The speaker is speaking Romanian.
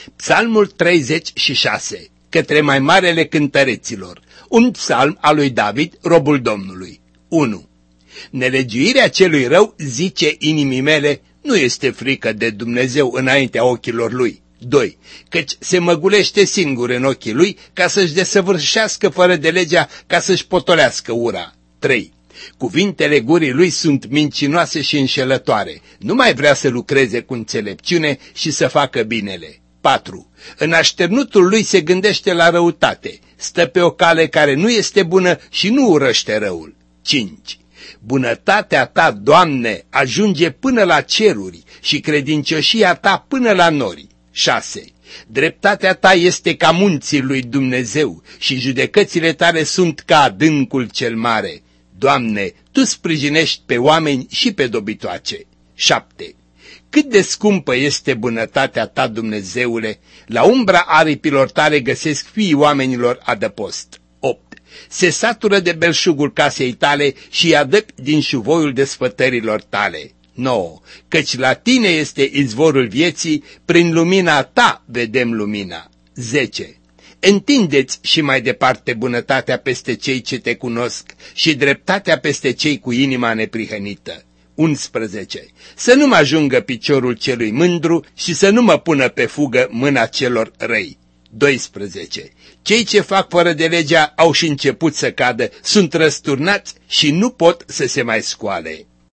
Psalmul 36, către mai marele cântăreților, un psalm al lui David, robul Domnului. 1. Nelegiuirea celui rău, zice inimii mele, nu este frică de Dumnezeu înaintea ochilor lui. 2. Căci se măgulește singur în ochii lui ca să-și desăvârșească fără de legea, ca să-și potolească ura. 3. Cuvintele gurii lui sunt mincinoase și înșelătoare, nu mai vrea să lucreze cu înțelepciune și să facă binele. 4. În așternutul lui se gândește la răutate, stă pe o cale care nu este bună și nu urăște răul. 5. Bunătatea ta, Doamne, ajunge până la ceruri și credincioșia ta până la nori. 6. Dreptatea ta este ca munții lui Dumnezeu și judecățile tale sunt ca adâncul cel mare. Doamne, Tu sprijinești pe oameni și pe dobitoace. 7. Cât de scumpă este bunătatea ta, Dumnezeule, la umbra aripilor tale găsesc fiii oamenilor adăpost. 8. Se satură de belșugul casei tale și adăp din șuvoiul desfătărilor tale. 9. Căci la tine este izvorul vieții, prin lumina ta vedem lumina. 10. Întindeți și mai departe bunătatea peste cei ce te cunosc și dreptatea peste cei cu inima neprihănită. 11. Să nu mă ajungă piciorul celui mândru și să nu mă pună pe fugă mâna celor răi. 12. Cei ce fac fără de legea au și început să cadă, sunt răsturnați și nu pot să se mai scoale.